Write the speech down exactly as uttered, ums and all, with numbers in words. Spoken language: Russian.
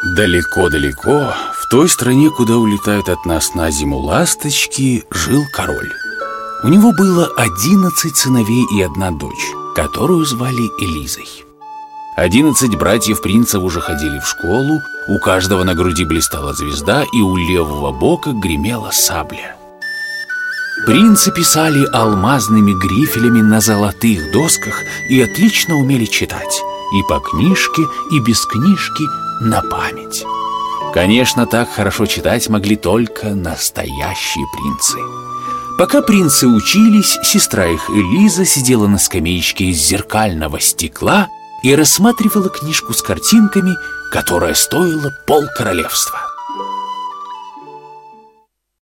Далеко-далеко, в той стране, куда улетают от нас на зиму ласточки, жил король. У него было одиннадцать сыновей и одна дочь, которую звали Элизой. Одиннадцать братьев принцев уже ходили в школу, у каждого на груди блистала звезда, и у левого бока гремела сабля. Принцы писали алмазными грифелями на золотых досках и отлично умели читать, и по книжке, и без книжки, на память. Конечно, так хорошо читать могли только настоящие принцы. Пока принцы учились, сестра их Элиза сидела на скамеечке из зеркального стекла и рассматривала книжку с картинками, которая стоила полкоролевства.